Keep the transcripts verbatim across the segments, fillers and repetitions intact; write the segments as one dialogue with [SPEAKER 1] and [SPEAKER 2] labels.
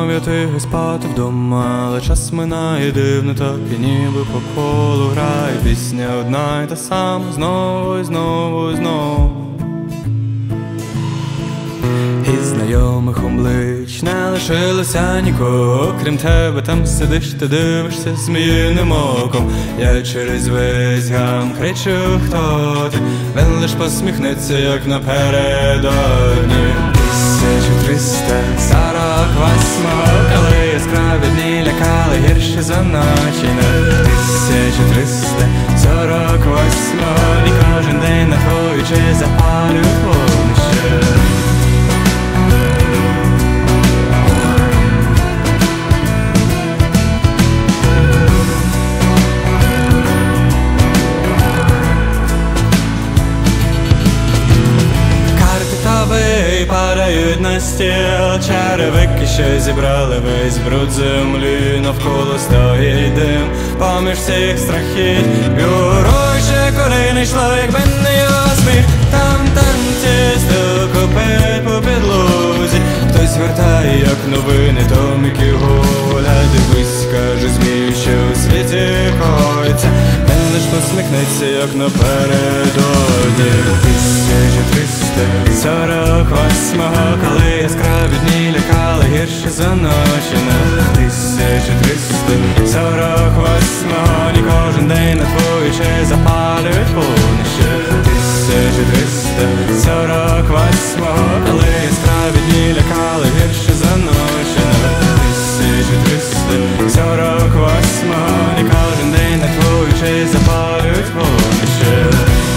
[SPEAKER 1] мав я тихо спати вдома, але час минає дивно, так і ніби по колу грає пісня одна й та сама, знову і знову і знову. Із знайомих облич не лишилося нікого, крім тебе, там сидиш, ти дивишся зміїним оком. Я через весь гам кричу, хто ти, він лиш посміхнеться, як напередодні. Тисяча триста сорок восьмого, коли яскраві дні лякали гірші за ночі. Тисяча триста сорок восьмого, і кожен день на твої очі запалюють вогнище. Падають на стіл черевики, що зібрали весь бруд землі. Навколо стоїть дим поміж всіх страхів. Юруючи коліни йшло, якби не його сміх. Там танці стукопить по підлозі. Хтось вертає, як новини, томики гуля. Дивись, каже змій, що у світі коїться. Він лиш посміхнеться, як напередодні. Тисяча триста сорок восьмого, коли яскраві дні лякали гірше за ночі. Тисяча триста сорок восьмого, і кожен день на твої очі запалюють вогнище. Тисяча триста сорок восьмого, коли яскраві дні лякали гірше за ночі. Тисяча триста сорок восьмого, і кожен день на твої очі запалюють вогнище.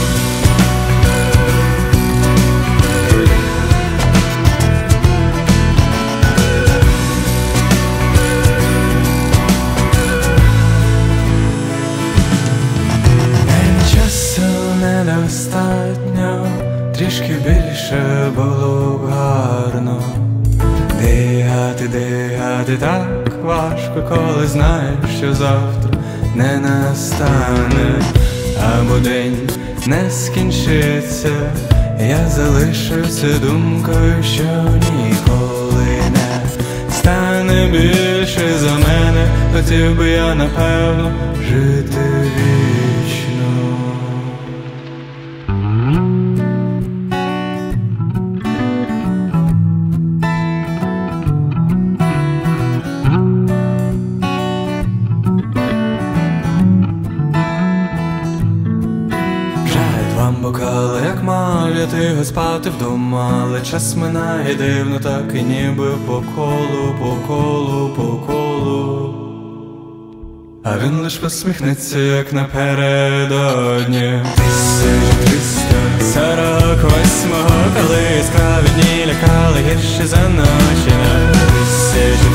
[SPEAKER 1] Недостатньо, трішки більше було б гарно. Дихати, дихати так важко, коли знаєш, що завтра не настане, або день не скінчиться. Я залишився думкою, що ніколи не стане більше за мене. Хотів би я, напевно, жити вічно. Бокали, як мав я тихо спати вдома, але час минає дивно, так і ніби по колу, по колу, по колу. А він лиш посміхнеться, як напередодні. Тисяча триста сорок восьмого, коли яскраві дні лякали гірше за ночі. Тисяча